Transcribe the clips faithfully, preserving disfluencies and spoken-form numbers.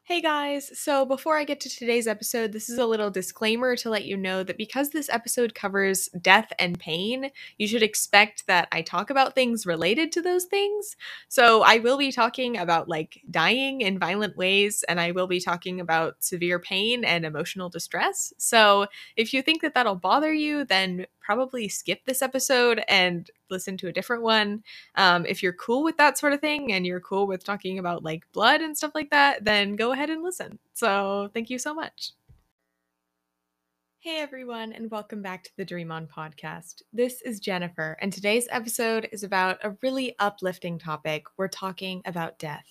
Hey guys, so before I get to today's episode, this is a little disclaimer to let you know that because this episode covers death and pain, you should expect that I talk about things related to those things. So I will be talking about like dying in violent ways, and I will be talking about severe pain and emotional distress. So if you think that that'll bother you, then probably skip this episode and listen to a different one. Um, if you're cool with that sort of thing and you're cool with talking about like blood and stuff like that, then go ahead and listen. So thank you so much. Hey everyone, and welcome back to the Dream On podcast. This is Jennifer, and today's episode is about a really uplifting topic. We're talking about death.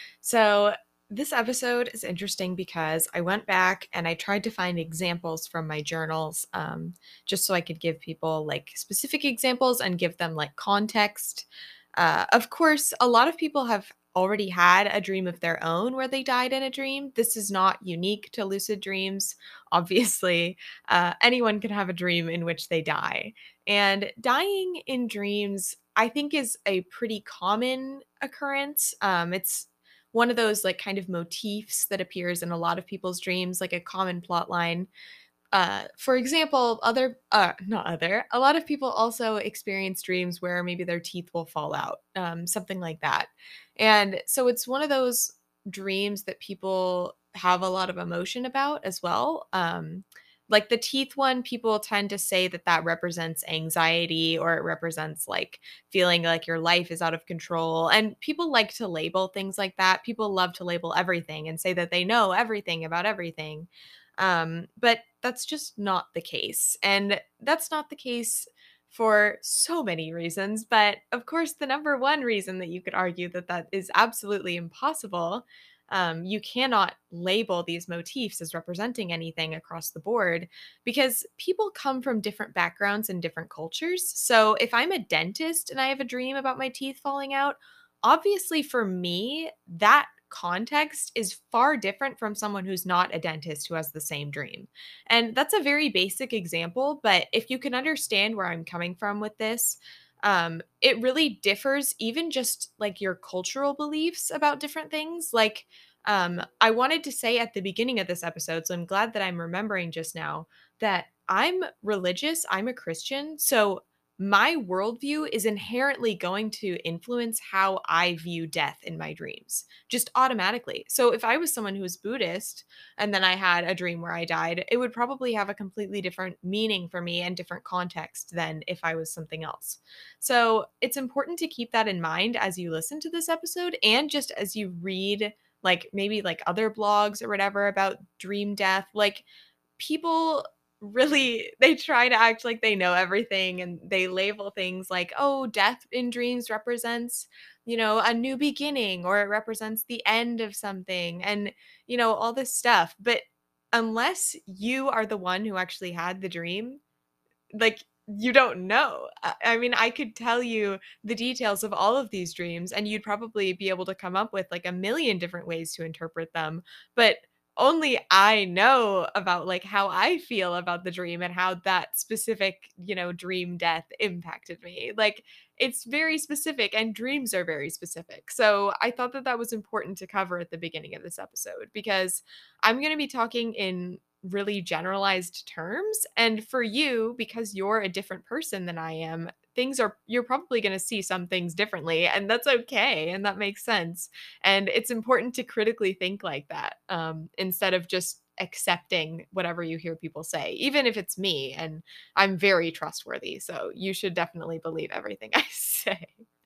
So, this episode is interesting because I went back and I tried to find examples from my journals, um, just so I could give people like specific examples and give them like context. Uh, of course, a lot of people have already had a dream of their own where they died in a dream. This is not unique to lucid dreams. Obviously, uh, anyone can have a dream in which they die. And dying in dreams, I think, is a pretty common occurrence. Um, it's one of those like kind of motifs that appears in a lot of people's dreams, like a common plot line. Uh, for example, other, uh, not other, a lot of people also experience dreams where maybe their teeth will fall out, um, something like that. And so it's one of those dreams that people have a lot of emotion about as well. Um, like the teeth one, people tend to say that that represents anxiety or it represents like feeling like your life is out of control. And people like to label things like that. People love to label everything and say that they know everything about everything. Um, but that's just not the case. And that's not the case for so many reasons. But of course, the number one reason that you could argue that that is absolutely impossible, um, you cannot label these motifs as representing anything across the board because people come from different backgrounds and different cultures. So if I'm a dentist and I have a dream about my teeth falling out, obviously for me, that context is far different from someone who's not a dentist who has the same dream. And that's a very basic example, but if you can understand where I'm coming from with this, um, it really differs even just like your cultural beliefs about different things. Like, um, I wanted to say at the beginning of this episode, so I'm glad that I'm remembering just now that I'm religious, I'm a Christian. So my worldview is inherently going to influence how I view death in my dreams, just automatically. So if I was someone who was Buddhist and then I had a dream where I died, it would probably have a completely different meaning for me and different context than if I was something else. So it's important to keep that in mind as you listen to this episode and just as you read like maybe like other blogs or whatever about dream death. Like people really they try to act like they know everything and they label things like, oh, death in dreams represents, you know, a new beginning or it represents the end of something and, you know, all this stuff. But unless you are the one who actually had the dream, like you don't know. I I mean, I could tell you the details of all of these dreams and you'd probably be able to come up with like a million different ways to interpret them, but only I know about like how I feel about the dream and how that specific, you know, dream death impacted me. Like it's very specific and dreams are very specific. So, I thought that that was important to cover at the beginning of this episode because I'm going to be talking in really generalized terms. And for you, because you're a different person than I am, things are, you're probably going to see some things differently. And that's okay. And that makes sense. And it's important to critically think like that um, instead of just accepting whatever you hear people say, even if it's me. And I'm very trustworthy. So you should definitely believe everything I say.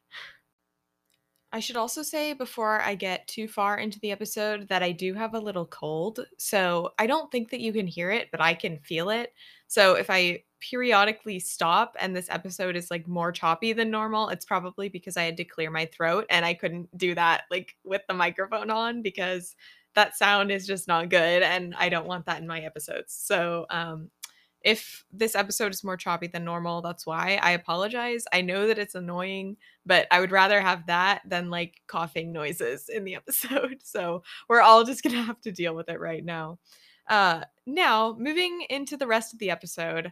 I should also say before I get too far into the episode that I do have a little cold. So I don't think that you can hear it, but I can feel it. So if I periodically stop and this episode is like more choppy than normal, it's probably because I had to clear my throat and I couldn't do that like with the microphone on because that sound is just not good and I don't want that in my episodes. So um if this episode is more choppy than normal, that's why. I apologize. I know that it's annoying, but I would rather have that than like coughing noises in the episode. So we're all just gonna have to deal with it right now. Uh, now, moving into the rest of the episode,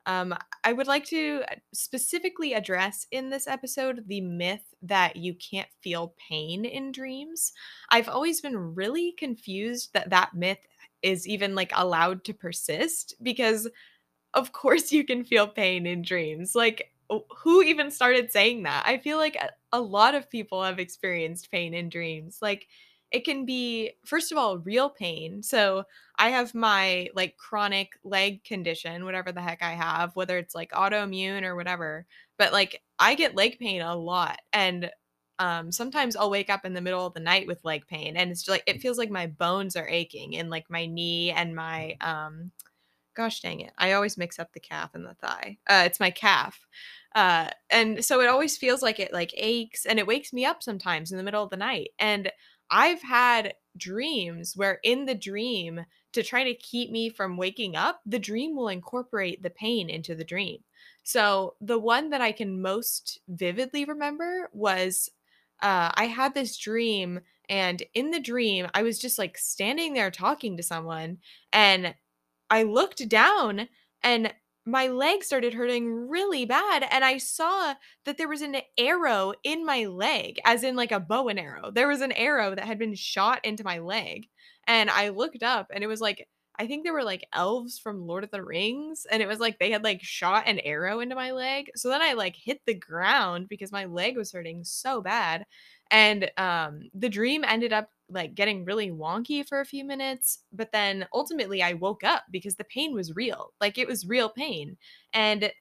Um, I would like to specifically address in this episode the myth that you can't feel pain in dreams. I've always been really confused that that myth is even like allowed to persist because of course you can feel pain in dreams. Like, w who even started saying that? I feel like a a lot of people have experienced pain in dreams. Like, it can be, first of all, real pain. So, I have my, like, chronic leg condition, whatever the heck I have, whether it's, like, autoimmune or whatever, but, like, I get leg pain a lot, and, um, sometimes I'll wake up in the middle of the night with leg pain, and it's just like it feels like my bones are aching in, like, my knee and my, um gosh dang it. I always mix up the calf and the thigh. Uh, it's my calf. Uh, and so it always feels like it like aches and it wakes me up sometimes in the middle of the night. And I've had dreams where in the dream to try to keep me from waking up, the dream will incorporate the pain into the dream. So the one that I can most vividly remember was uh, I had this dream, and in the dream, I was just like standing there talking to someone, and I looked down and my leg started hurting really bad, and I saw that there was an arrow in my leg, as in like a bow and arrow. There was an arrow that had been shot into my leg, and I looked up and it was like I think they were like elves from Lord of the Rings, and it was like they had like shot an arrow into my leg. So then I like hit the ground because my leg was hurting so bad. And um the dream ended up like getting really wonky for a few minutes, but then ultimately I woke up because the pain was real. Like it was real pain. And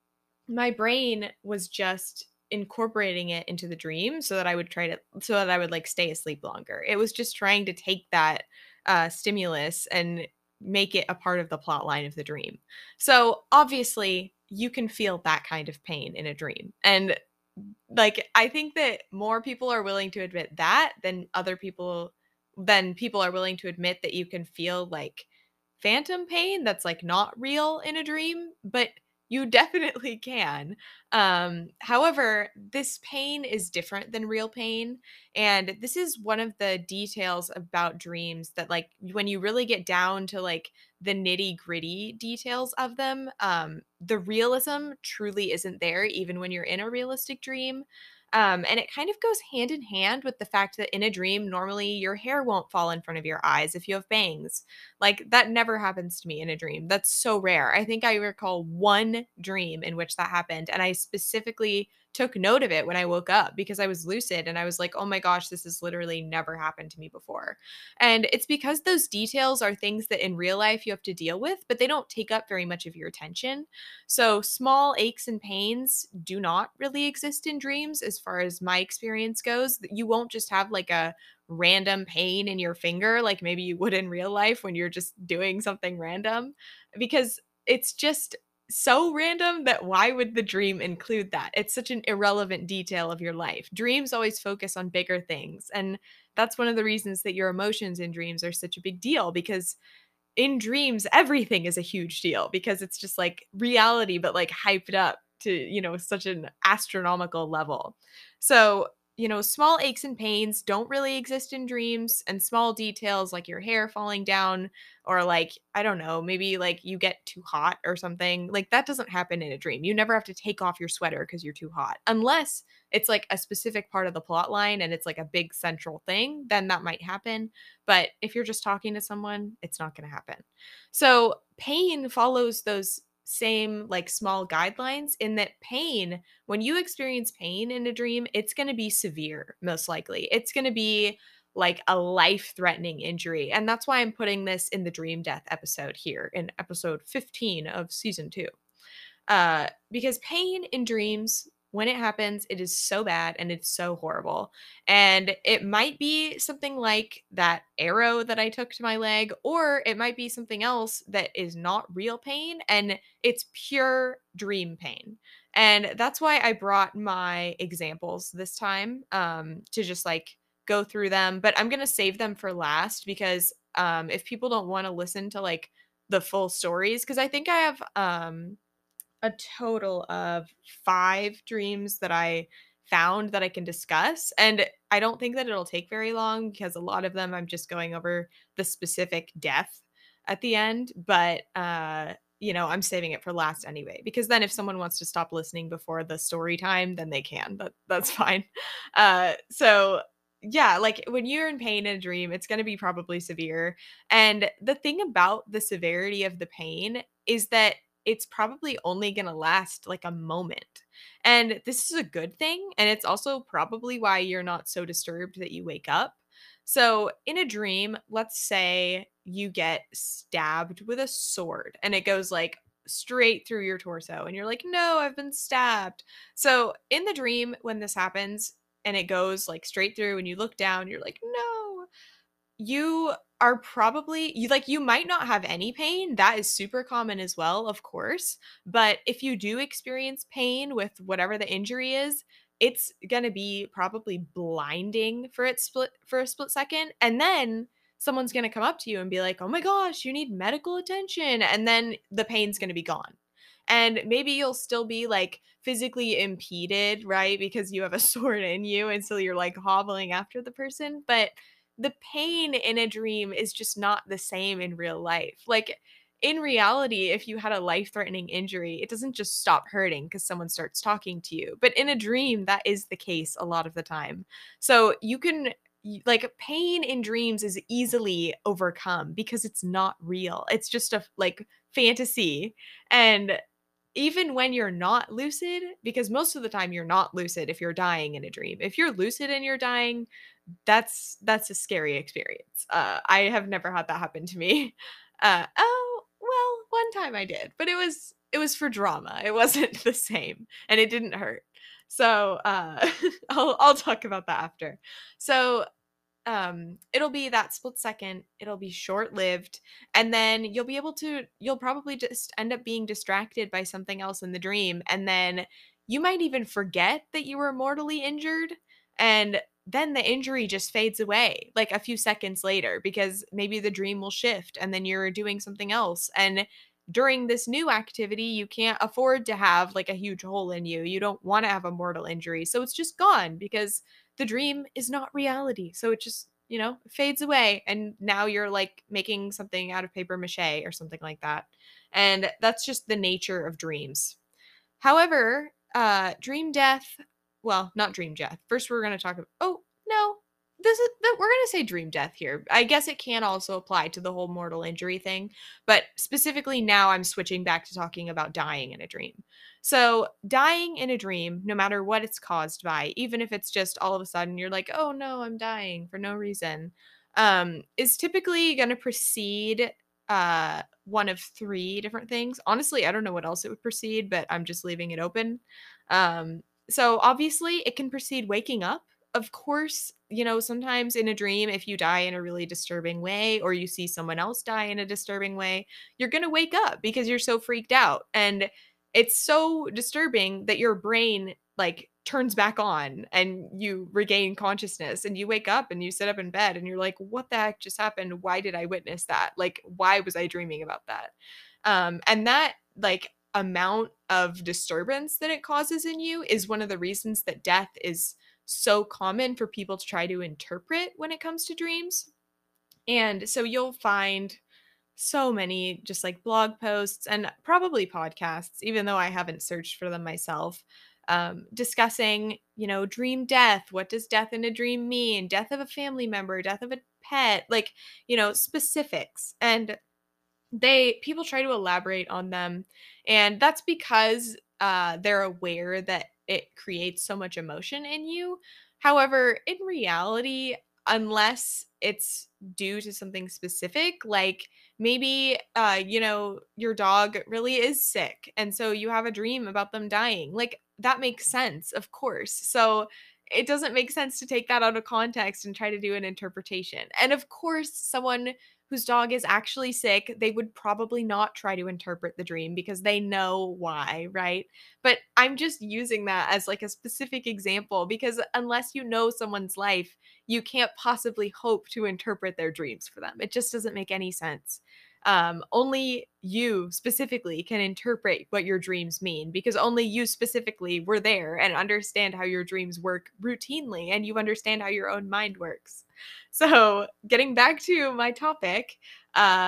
my brain was just incorporating it into the dream so that I would try to so that I would like stay asleep longer. It was just trying to take that uh stimulus and make it a part of the plot line of the dream. So obviously you can feel that kind of pain in a dream. And like, I think that more people are willing to admit that than other people than people are willing to admit that you can feel, like, phantom pain that's, like, not real in a dream, but you definitely can. Um, however, this pain is different than real pain, and this is one of the details about dreams that, like, when you really get down to, like, the nitty-gritty details of them, um, the realism truly isn't there even when you're in a realistic dream. Um, and it kind of goes hand in hand with the fact that in a dream, normally your hair won't fall in front of your eyes if you have bangs. Like that never happens to me in a dream. That's so rare. I think I recall one dream in which that happened. And I specifically took note of it when I woke up because I was lucid and I was like, oh my gosh, this has literally never happened to me before. And it's because those details are things that in real life you have to deal with, but they don't take up very much of your attention. So small aches and pains do not really exist in dreams as far as my experience goes. You won't just have like a random pain in your finger like maybe you would in real life when you're just doing something random because it's just so random that why would the dream include that? It's such an irrelevant detail of your life. Dreams always focus on bigger things, and that's one of the reasons that your emotions in dreams are such a big deal because in dreams, everything is a huge deal because it's just like reality, but like hyped up to, you know, such an astronomical level. So, you know, small aches and pains don't really exist in dreams, and small details like your hair falling down or like, I don't know, maybe like you get too hot or something, like that doesn't happen in a dream. You never have to take off your sweater because you're too hot, unless it's like a specific part of the plot line and it's like a big central thing, then that might happen. But if you're just talking to someone, it's not going to happen. So pain follows those same like small guidelines in that pain, when you experience pain in a dream, it's going to be severe, most likely. It's going to be like a life threatening injury. And that's why I'm putting this in the dream death episode here in episode fifteen of season two. Uh, because pain in dreams, when it happens, it is so bad and it's so horrible. And it might be something like that arrow that I took to my leg, or it might be something else that is not real pain and it's pure dream pain. And that's why I brought my examples this time um, to just like go through them. But I'm going to save them for last because um, if people don't want to listen to like the full stories, because I think I have. Um, a total of five dreams that I found that I can discuss, and I don't think that it'll take very long because a lot of them I'm just going over the specific death at the end, but, uh, you know, I'm saving it for last anyway, because then if someone wants to stop listening before the story time, then they can. That that's fine. Uh, so yeah, like when you're in pain in a dream, it's going to be probably severe. And the thing about the severity of the pain is that it's probably only going to last like a moment. And this is a good thing. And it's also probably why you're not so disturbed that you wake up. So, in a dream, let's say you get stabbed with a sword and it goes like straight through your torso, and you're like, no, I've been stabbed. So, in the dream, when this happens and it goes like straight through and you look down, you're like, no, you are probably you like you might not have any pain. That is super common as well, of course. But if you do experience pain with whatever the injury is, it's going to be probably blinding for it split for a split second, and then someone's going to come up to you and be like, "Oh my gosh, you need medical attention." And then the pain's going to be gone. And maybe you'll still be like physically impeded, right? Because you have a sword in you and so you're like hobbling after the person, but the pain in a dream is just not the same in real life. Like in reality, if you had a life threatening injury, it doesn't just stop hurting because someone starts talking to you. But in a dream, that is the case a lot of the time. So you can, y- like, pain in dreams is easily overcome because it's not real. It's just a like fantasy. And even when you're not lucid, because most of the time you're not lucid if you're dying in a dream. If you're lucid and you're dying, that's that's a scary experience. Uh, I have never had that happen to me. Uh, oh, well, one time I did, but it was it was for drama. It wasn't the same, and it didn't hurt. So uh, I'll I'll talk about that after. So um it'll be that split second, it'll be short lived, and then you'll be able to you'll probably just end up being distracted by something else in the dream, and then you might even forget that you were mortally injured, and then the injury just fades away like a few seconds later because maybe the dream will shift and then you're doing something else, and during this new activity you can't afford to have like a huge hole in you, you don't want to have a mortal injury, so it's just gone because the dream is not reality. So it just, you know, fades away. And now you're like making something out of paper mache or something like that. And that's just the nature of dreams. However, uh, dream death, well, not dream death. First, we're going to talk about, oh, no, this is, we're going to say dream death here. I guess it can also apply to the whole mortal injury thing. But specifically now, I'm switching back to talking about dying in a dream. So, dying in a dream, no matter what it's caused by, even if it's just all of a sudden you're like, oh no, I'm dying for no reason, um, is typically going to precede uh, one of three different things. Honestly, I don't know what else it would precede, but I'm just leaving it open. Um, so, obviously, it can precede waking up. Of course, you know, sometimes in a dream, if you die in a really disturbing way or you see someone else die in a disturbing way, you're going to wake up because you're so freaked out. And it's so disturbing that your brain like turns back on and you regain consciousness and you wake up and you sit up in bed and you're like, what the heck just happened? Why did I witness that? Like, why was I dreaming about that? Um, and that like amount of disturbance that it causes in you is one of the reasons that death is so common for people to try to interpret when it comes to dreams. And so you'll find so many just like blog posts and probably podcasts, even though I haven't searched for them myself, um, discussing, you know, dream death. What does death in a dream mean? Death of a family member, death of a pet, like, you know, specifics. And they people try to elaborate on them, and that's because uh they're aware that it creates so much emotion in you. However, in reality, unless it's due to something specific, like maybe uh you know your dog really is sick and so you have a dream about them dying, like that makes sense, of course. So it doesn't make sense to take that out of context and try to do an interpretation. And of course, someone whose dog is actually sick, they would probably not try to interpret the dream because they know why, right? But I'm just using that as like a specific example because unless you know someone's life, you can't possibly hope to interpret their dreams for them. It just doesn't make any sense. Um, only you specifically can interpret what your dreams mean because only you specifically were there and understand how your dreams work routinely and you understand how your own mind works. So, getting back to my topic, uh,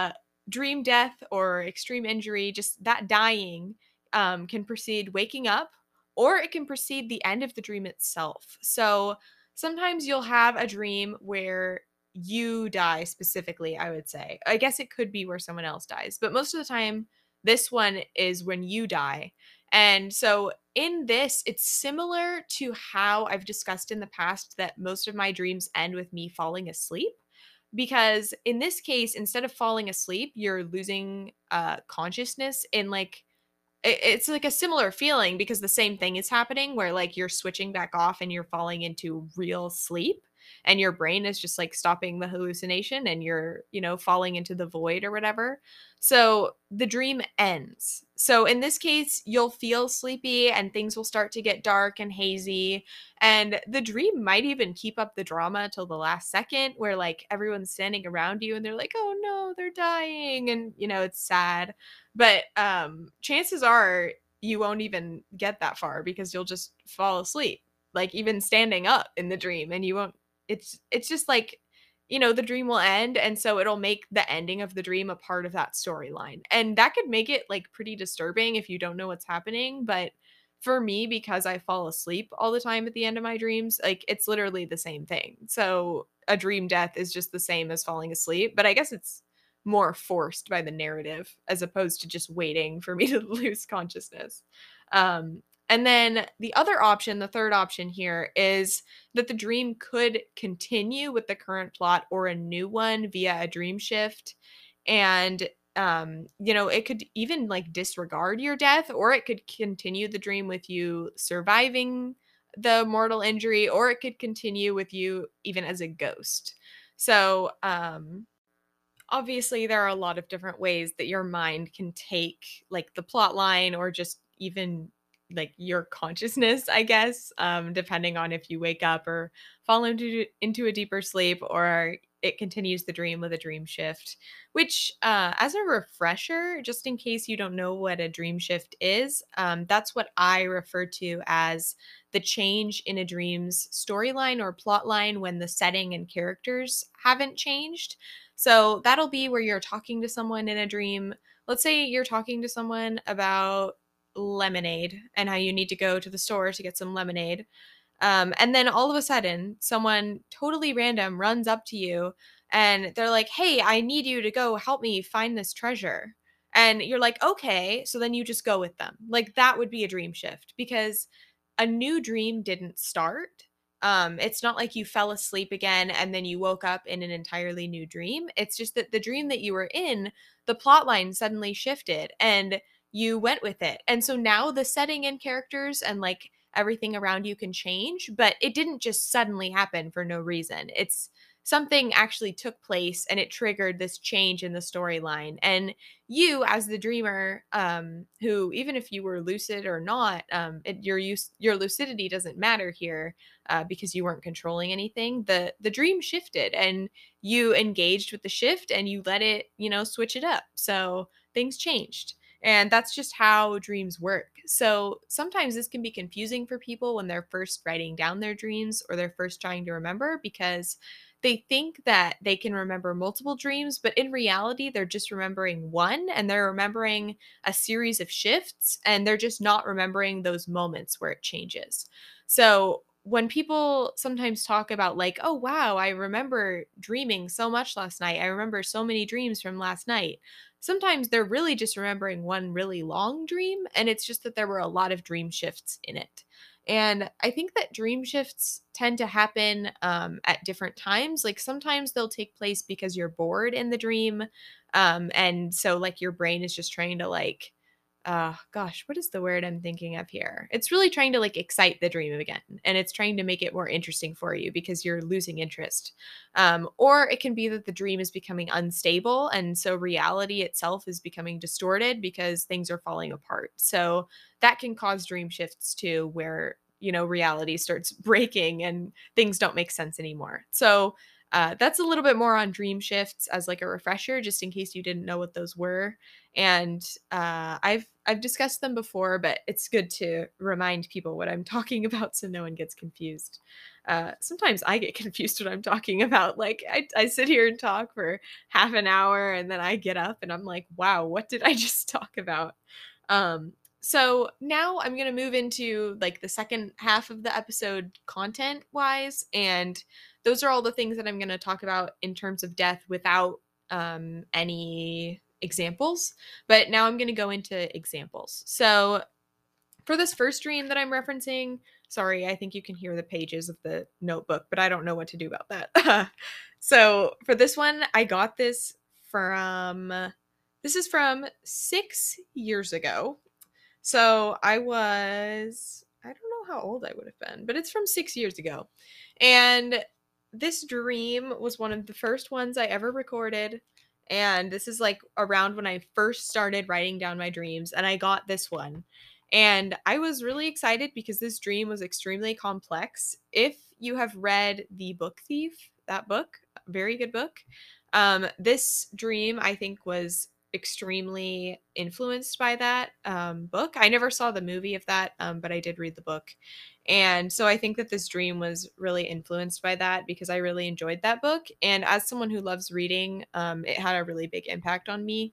dream death or extreme injury, just that dying, um, can precede waking up, or it can precede the end of the dream itself. So sometimes you'll have a dream where you die specifically, I would say. I guess it could be where someone else dies, but most of the time, this one is when you die. And so in this, it's similar to how I've discussed in the past that most of my dreams end with me falling asleep. Because in this case, instead of falling asleep, you're losing uh, consciousness in like it, it's like a similar feeling because the same thing is happening where like you're switching back off and you're falling into real sleep and your brain is just like stopping the hallucination and you're, you know, falling into the void or whatever. So the dream ends. So in this case, you'll feel sleepy and things will start to get dark and hazy. And the dream might even keep up the drama till the last second where like everyone's standing around you and they're like, oh no, they're dying. And, you know, it's sad. But um, chances are you won't even get that far because you'll just fall asleep, like even standing up in the dream, and you won't. It's it's just like, you know, the dream will end, and so it'll make the ending of the dream a part of that storyline, and that could make it like pretty disturbing if you don't know what's happening. But for me, because I fall asleep all the time at the end of my dreams, like it's literally the same thing. So a dream death is just the same as falling asleep, but I guess it's more forced by the narrative as opposed to just waiting for me to lose consciousness. Um, and then the other option, the third option here, is that the dream could continue with the current plot or a new one via a dream shift. And, um, you know, it could even like disregard your death, or it could continue the dream with you surviving the mortal injury, or it could continue with you even as a ghost. So, um, obviously there are a lot of different ways that your mind can take like the plot line or just even like your consciousness, I guess, um, depending on if you wake up or fall into into a deeper sleep, or it continues the dream with a dream shift. Which, uh, as a refresher, just in case you don't know what a dream shift is, um, that's what I refer to as the change in a dream's storyline or plot line when the setting and characters haven't changed. So that'll be where you're talking to someone in a dream. Let's say you're talking to someone about lemonade and how you need to go to the store to get some lemonade. Um, and then all of a sudden, someone totally random runs up to you and they're like, hey, I need you to go help me find this treasure. And you're like, okay. So then you just go with them. Like that would be a dream shift because a new dream didn't start. Um, it's not like you fell asleep again and then you woke up in an entirely new dream. It's just that the dream that you were in, the plot line suddenly shifted and you went with it. And so now the setting and characters and like everything around you can change, but it didn't just suddenly happen for no reason. It's something actually took place and it triggered this change in the storyline. And you, as the dreamer, um, who even if you were lucid or not, um, it, your use your lucidity doesn't matter here uh, because you weren't controlling anything. The the dream shifted and you engaged with the shift and you let it, you know, switch it up. So things changed. And that's just how dreams work. So sometimes this can be confusing for people when they're first writing down their dreams or they're first trying to remember because they think that they can remember multiple dreams, but in reality, they're just remembering one and they're remembering a series of shifts and they're just not remembering those moments where it changes. So when people sometimes talk about, like, oh, wow, I remember dreaming so much last night, I remember so many dreams from last night. Sometimes they're really just remembering one really long dream, and it's just that there were a lot of dream shifts in it. And I think that dream shifts tend to happen um, at different times. Like sometimes they'll take place because you're bored in the dream. Um, and so, like, your brain is just trying to, like, uh gosh, what is the word I'm thinking of here? It's really trying to like excite the dream again, and it's trying to make it more interesting for you because you're losing interest. Um, or it can be that the dream is becoming unstable, and so reality itself is becoming distorted because things are falling apart. So that can cause dream shifts too, where, you know, reality starts breaking and things don't make sense anymore. So Uh, that's a little bit more on dream shifts as like a refresher, just in case you didn't know what those were. And uh, I've I've discussed them before, but it's good to remind people what I'm talking about so no one gets confused. Uh, sometimes I get confused what I'm talking about. Like I, I sit here and talk for half an hour, and then I get up and I'm like, wow, what did I just talk about? Um, so now I'm going to move into like the second half of the episode content wise. And those are all the things that I'm going to talk about in terms of death without um, any examples. But now I'm going to go into examples. So for this first dream that I'm referencing, sorry, I think you can hear the pages of the notebook, but I don't know what to do about that. So for this one, I got this from, this is from six years ago. So I was, I don't know how old I would have been, but it's from six years ago. And this dream was one of the first ones I ever recorded. And this is like around when I first started writing down my dreams, and I got this one. And I was really excited because this dream was extremely complex. If you have read The Book Thief, that book, very good book. Um, this dream, I think, was extremely influenced by that um, book. I never saw the movie of that, um, but I did read the book. And so I think that this dream was really influenced by that because I really enjoyed that book. And as someone who loves reading, um, it had a really big impact on me.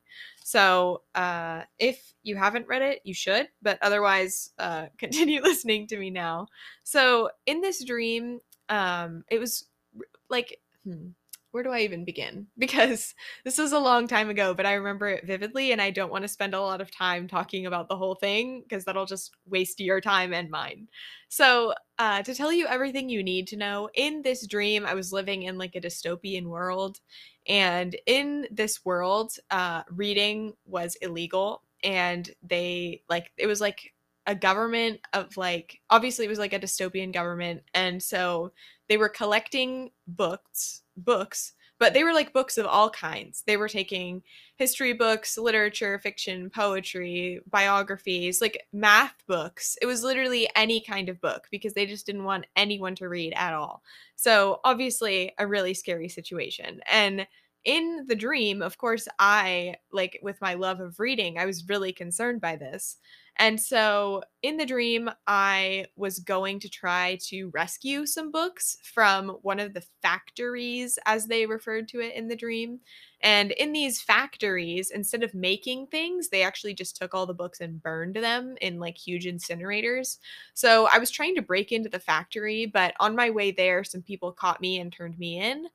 So uh, if you haven't read it, you should, but otherwise, uh, continue listening to me now. So in this dream, um, it was like, hmm, where do I even begin? Because this was a long time ago, but I remember it vividly, and I don't want to spend a lot of time talking about the whole thing because that'll just waste your time and mine. So, uh, to tell you everything you need to know, in this dream, I was living in like a dystopian world, and in this world, uh, reading was illegal, and they like it was like a government of like obviously it was like a dystopian government, and so they were collecting books, books, but they were like books of all kinds. They were taking history books, literature, fiction, poetry, biographies, like math books. It was literally any kind of book because they just didn't want anyone to read at all. So, obviously, a really scary situation. And in the dream, of course, I, like with my love of reading, I was really concerned by this. And so in the dream, I was going to try to rescue some books from one of the factories, as they referred to it in the dream. And in these factories, instead of making things, they actually just took all the books and burned them in like huge incinerators. So I was trying to break into the factory, but on my way there, some people caught me and turned me in.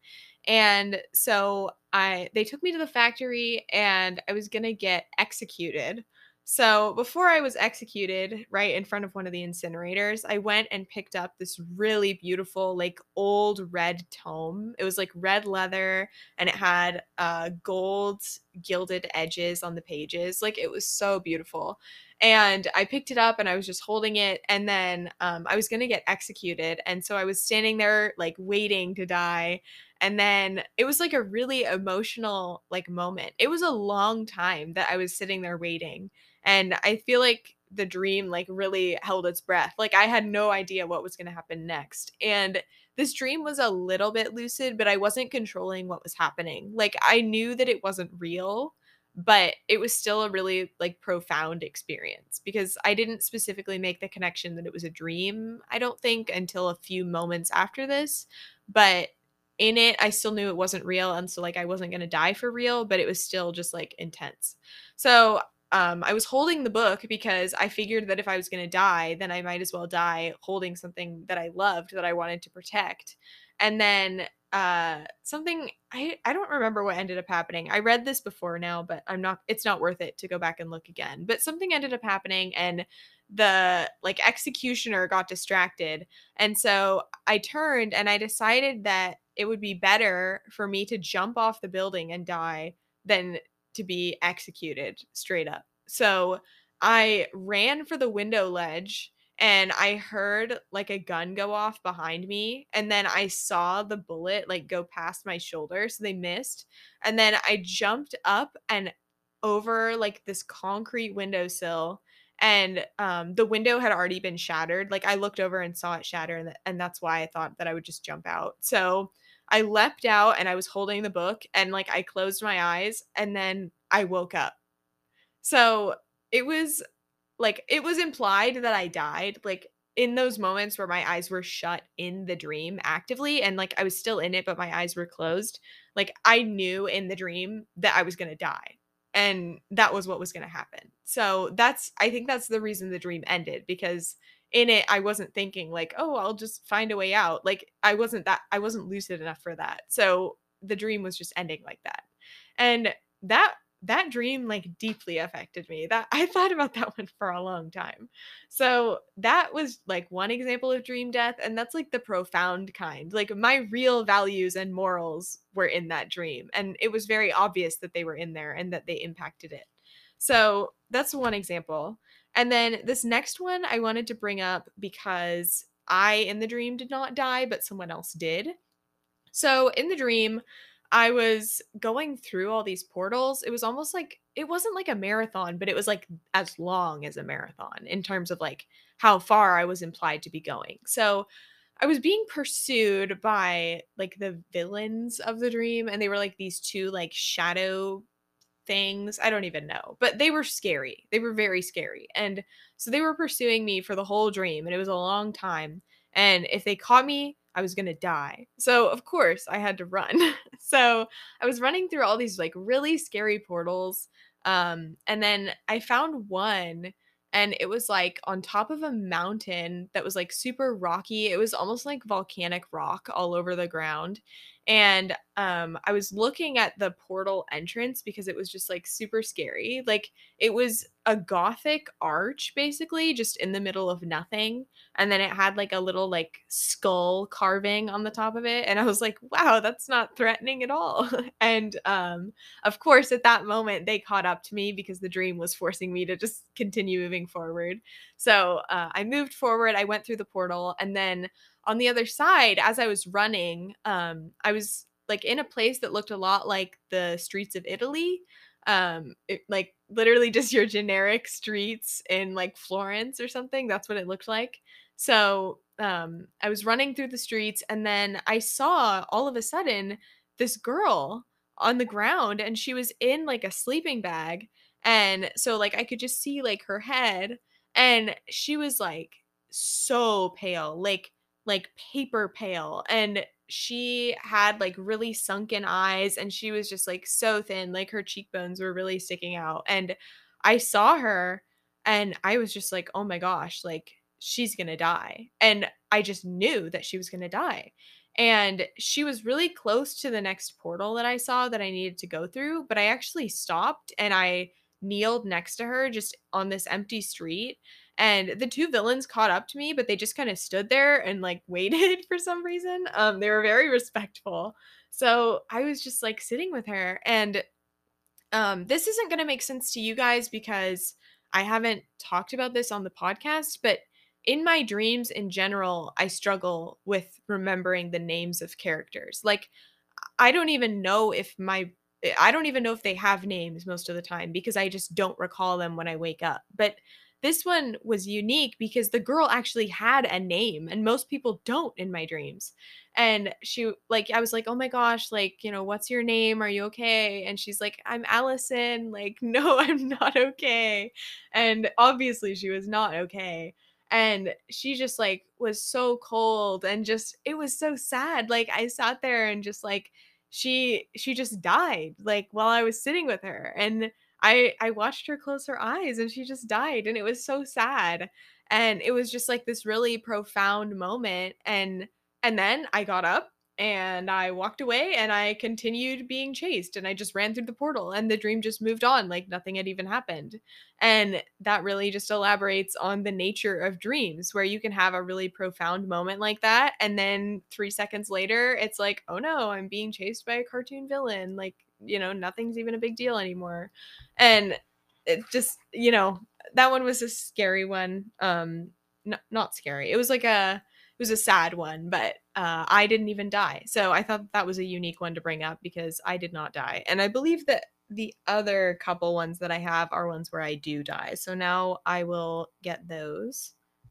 And so I they took me to the factory, and I was going to get executed. So before I was executed, right in front of one of the incinerators, I went and picked up this really beautiful, like old red tome. It was like red leather, and it had uh, gold gilded edges on the pages. Like it was so beautiful. And I picked it up and I was just holding it. And then um, I was going to get executed. And so I was standing there, like waiting to die. And then it was like a really emotional like moment. It was a long time that I was sitting there waiting, and I feel like the dream like really held its breath. Like I had no idea what was going to happen next. And this dream was a little bit lucid, but I wasn't controlling what was happening. Like I knew that it wasn't real, but it was still a really like profound experience because I didn't specifically make the connection that it was a dream, I don't think, until a few moments after this. But in it, I still knew it wasn't real, and so like I wasn't going to die for real, but it was still just like intense. So um, I was holding the book because I figured that if I was going to die, then I might as well die holding something that I loved, that I wanted to protect. And then uh, something I I don't remember what ended up happening. I read this before now, but I'm not. It's not worth it to go back and look again. But something ended up happening, and the like executioner got distracted, and so I turned and I decided that it would be better for me to jump off the building and die than to be executed straight up. So I ran for the window ledge, and I heard like a gun go off behind me, and then I saw the bullet like go past my shoulder, so they missed. And then I jumped up and over like this concrete windowsill, and um the window had already been shattered. Like I looked over and saw it shatter, and, th- and that's why I thought that I would just jump out. So I leapt out and I was holding the book and like I closed my eyes and then I woke up. So it was like it was implied that I died, like, in those moments where my eyes were shut in the dream actively and, like, I was still in it, but my eyes were closed, like, I knew in the dream that I was gonna die, and that was what was gonna happen. So that's I think that's the reason the dream ended because in it, I wasn't thinking like, "Oh, I'll just find a way out." Like, I wasn't that I wasn't lucid enough for that. So the dream was just ending like that. And that that dream, like, deeply affected me. That I thought about that one for a long time. So, that was, like, one example of dream death, and that's, like, the profound kind. Like, my real values and morals were in that dream, and it was very obvious that they were in there and that they impacted it. So, that's one example. And then this next one I wanted to bring up because I, in the dream, did not die, but someone else did. So in the dream, I was going through all these portals. It was almost like it wasn't like a marathon, but it was like as long as a marathon in terms of like how far I was implied to be going. So I was being pursued by like the villains of the dream, and they were like these two like shadow things. I don't even know, but they were scary. They were very scary. And so they were pursuing me for the whole dream, and it was a long time. And if they caught me, I was going to die. So, of course, I had to run. So, I was running through all these like really scary portals. Um, and then I found one and it was like on top of a mountain that was like super rocky. It was almost like volcanic rock all over the ground. And um I was looking at the portal entrance because it was just like super scary. Like it was a gothic arch basically just in the middle of nothing, and then it had like a little like skull carving on the top of it, and I was like, wow, that's not threatening at all. And um of course at that moment they caught up to me because the dream was forcing me to just continue moving forward. So uh, I moved forward, I went through the portal, and then on the other side, as I was running, um, I was like in a place that looked a lot like the streets of Italy. Um, it, like literally just your generic streets in like Florence or something. That's what it looked like. So um, I was running through the streets, and then I saw all of a sudden this girl on the ground, and she was in like a sleeping bag. And so like I could just see like her head, and she was like so pale, like like paper pale, and she had like really sunken eyes, and she was just like so thin, like her cheekbones were really sticking out. And I saw her and I was just like, "Oh my gosh, like she's going to die." And I just knew that she was going to die. And she was really close to the next portal that I saw that I needed to go through, but I actually stopped and I kneeled next to her just on this empty street, and the two villains caught up to me, but they just kind of stood there and like waited for some reason. Um, they were very respectful. So I was just like sitting with her. And um, this isn't going to make sense to you guys because I haven't talked about this on the podcast, but in my dreams in general, I struggle with remembering the names of characters. Like, I don't even know if my I don't even know if they have names most of the time because I just don't recall them when I wake up. But this one was unique because the girl actually had a name and most people don't in my dreams. And she like I was like, "Oh my gosh, like, you know, what's your name? Are you okay?" And she's like, "I'm Allison." Like, "No, I'm not okay." And obviously she was not okay. And she just like was so cold and just it was so sad. Like I sat there and just like she she just died like while I was sitting with her, and I I watched her close her eyes and she just died, and it was so sad. And it was just like this really profound moment. and and then I got up and I walked away and I continued being chased, and I just ran through the portal and the dream just moved on like nothing had even happened. And that really just elaborates on the nature of dreams, where you can have a really profound moment like that. And then three seconds later, it's like, oh no, I'm being chased by a cartoon villain. Like, you know, nothing's even a big deal anymore. And it just, you know, that one was a scary one. Um, n- not scary. It was like a, it was a sad one, but uh, I didn't even die. So I thought that was a unique one to bring up because I did not die. And I believe that the other couple ones that I have are ones where I do die. So now I will get those.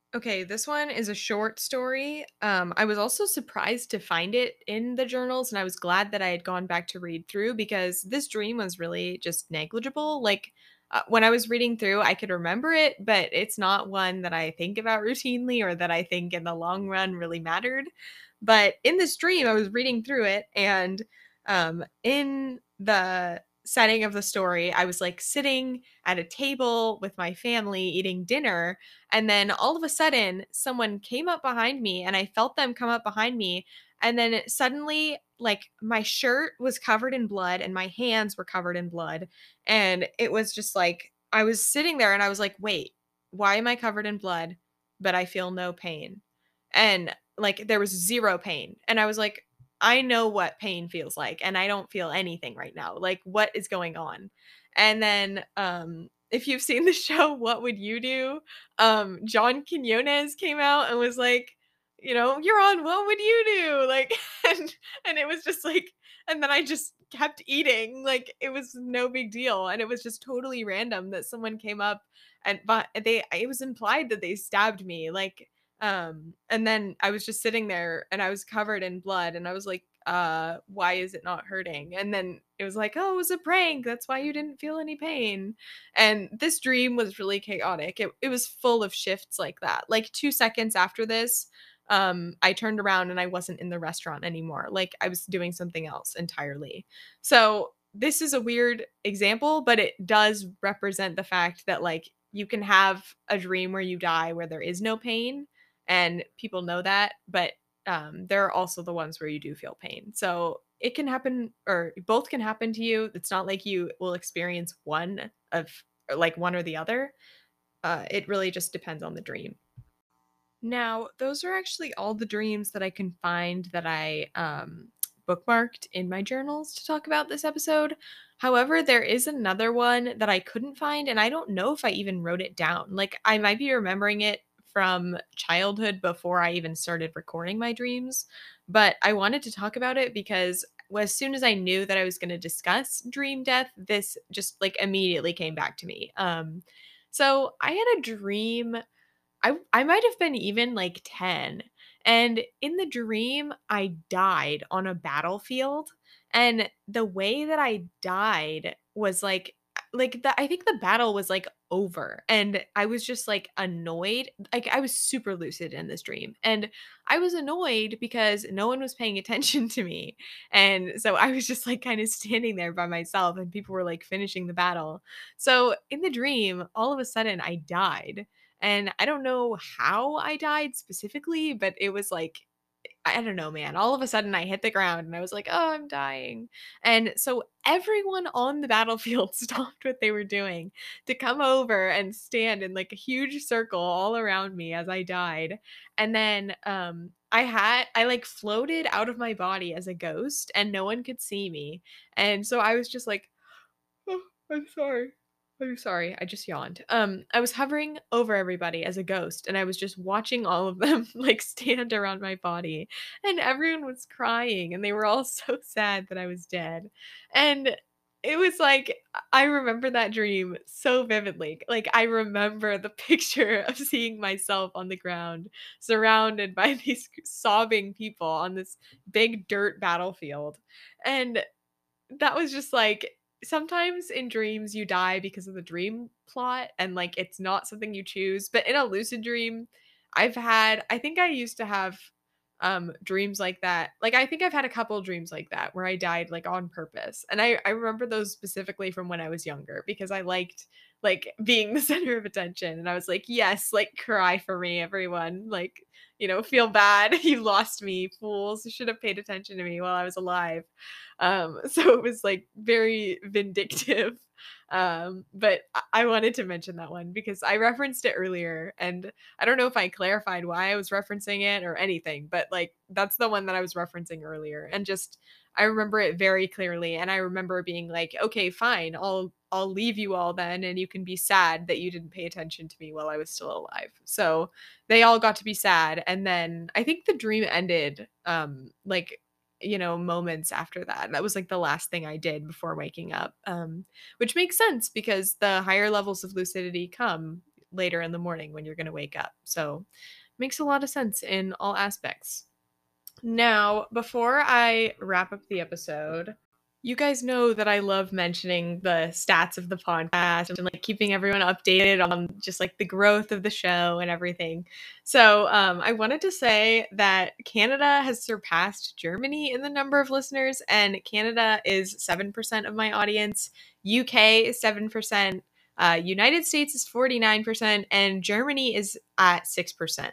Okay, this one is a short story. Um, I was also surprised to find it in the journals, and I was glad that I had gone back to read through because this dream was really just negligible. Like uh, when I was reading through, I could remember it, but it's not one that I think about routinely or that I think in the long run really mattered. But in this dream, I was reading through it, and um, in the setting of the story, I was like sitting at a table with my family eating dinner, and then all of a sudden, someone came up behind me and I felt them come up behind me. And then suddenly, like my shirt was covered in blood and my hands were covered in blood. And it was just like, I was sitting there and I was like, wait, why am I covered in blood, but I feel no pain? And like there was zero pain. And I was like, I know what pain feels like and I don't feel anything right now. Like, what is going on? And then, um, if you've seen the show, What Would You Do? um, John Quinones came out and was like, you know, "You're on What Would You Do?" Like, and and it was just like, and then I just kept eating, like, it was no big deal, and it was just totally random that someone came up and but they it was implied that they stabbed me, like, um, and then I was just sitting there and I was covered in blood and I was like, "Uh, why is it not hurting?" And then it was like, "Oh, it was a prank. That's why you didn't feel any pain." And this dream was really chaotic. It it was full of shifts like that. Like two seconds after this, um, I turned around and I wasn't in the restaurant anymore. Like I was doing something else entirely. So this is a weird example, but it does represent the fact that like you can have a dream where you die where there is no pain, and people know that, but um, there are also the ones where you do feel pain. So it can happen, or both can happen to you. It's not like you will experience one of or like one or the other. Uh, it really just depends on the dream. Now, those are actually all the dreams that I can find that I um, bookmarked in my journals to talk about this episode. However, there is another one that I couldn't find, and I don't know if I even wrote it down. Like, I might be remembering it from childhood before I even started recording my dreams, but I wanted to talk about it because as soon as I knew that I was going to discuss dream death, this just like immediately came back to me. Um, so I had a dream. I I might have been even like ten. And in the dream, I died on a battlefield. And the way that I died was like like the I think the battle was like over and I was just like annoyed. Like I was super lucid in this dream. And I was annoyed because no one was paying attention to me. And so I was just like kind of standing there by myself and people were like finishing the battle. So in the dream, all of a sudden I died, and I don't know how I died specifically, but it was like, I don't know, man. All of a sudden I hit the ground and I was like, "Oh, I'm dying." And so everyone on the battlefield stopped what they were doing to come over and stand in like a huge circle all around me as I died. And then um I had I like floated out of my body as a ghost and no one could see me. And so I was just like, "Oh, I'm sorry. I'm sorry. I just yawned." Um, I was hovering over everybody as a ghost, and I was just watching all of them like stand around my body, and everyone was crying, and they were all so sad that I was dead. And it was like I remember that dream so vividly. Like I remember the picture of seeing myself on the ground, surrounded by these sobbing people on this big dirt battlefield. And that was just like sometimes in dreams you die because of the dream plot and like it's not something you choose, but in a lucid dream I've had I think I used to have um dreams like that. Like I think I've had a couple dreams like that where I died like on purpose. And I I remember those specifically from when I was younger because I liked like being the center of attention and I was like, "Yes, like cry for me everyone." Like, you know, feel bad. You lost me, fools. You should have paid attention to me while I was alive. Um, so it was like very vindictive. Um, but I I wanted to mention that one because I referenced it earlier and I don't know if I clarified why I was referencing it or anything, but like that's the one that I was referencing earlier. And just I remember it very clearly and I remember being like, "Okay, fine. I'll I'll leave you all then and you can be sad that you didn't pay attention to me while I was still alive." So they all got to be sad and then I think the dream ended um like you know, moments after that. That was like the last thing I did before waking up, um, which makes sense because the higher levels of lucidity come later in the morning when you're going to wake up. So makes a lot of sense in all aspects. Now, before I wrap up the episode, you guys know that I love mentioning the stats of the podcast and like keeping everyone updated on just like the growth of the show and everything. So um, I wanted to say that Canada has surpassed Germany in the number of listeners, and Canada is seven percent of my audience. U K is seven percent. Uh, United States is forty-nine percent, and Germany is at six percent.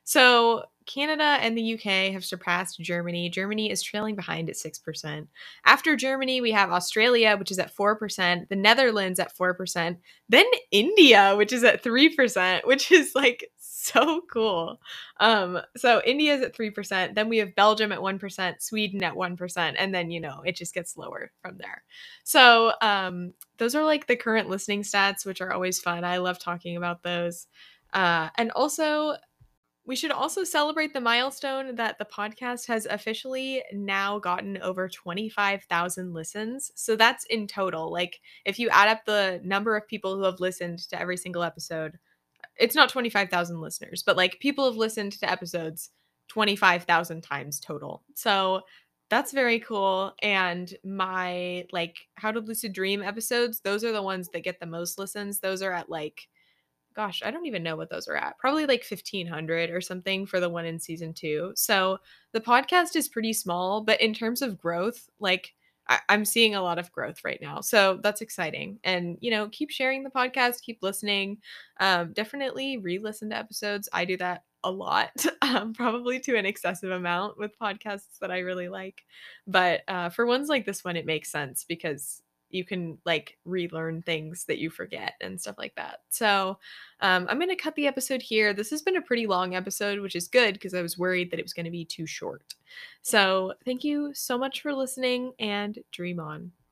So Canada and the U K have surpassed Germany. Germany is trailing behind at six percent. After Germany, we have Australia, which is at four percent, the Netherlands at four percent, then India, which is at three percent, which is like so cool. Um, so India is at three percent. Then we have Belgium at one percent, Sweden at one percent, and then, you know, it just gets lower from there. So um, those are like the current listening stats, which are always fun. I love talking about those. Uh, and also, we should also celebrate the milestone that the podcast has officially now gotten over twenty-five thousand listens. So that's in total. Like, if you add up the number of people who have listened to every single episode, it's not twenty-five thousand listeners, but like people have listened to episodes twenty-five thousand times total. So that's very cool. And my like How to Lucid Dream episodes, those are the ones that get the most listens. Those are at like, gosh, I don't even know what those are at. Probably like fifteen hundred or something for the one in season two. So the podcast is pretty small, but in terms of growth, like I- I'm seeing a lot of growth right now. So that's exciting. And, you know, keep sharing the podcast, keep listening. Um, definitely re-listen to episodes. I do that a lot, um, probably to an excessive amount with podcasts that I really like. But uh, for ones like this one, it makes sense because you can like relearn things that you forget and stuff like that. So um, I'm going to cut the episode here. This has been a pretty long episode, which is good because I was worried that it was going to be too short. So thank you so much for listening, and dream on.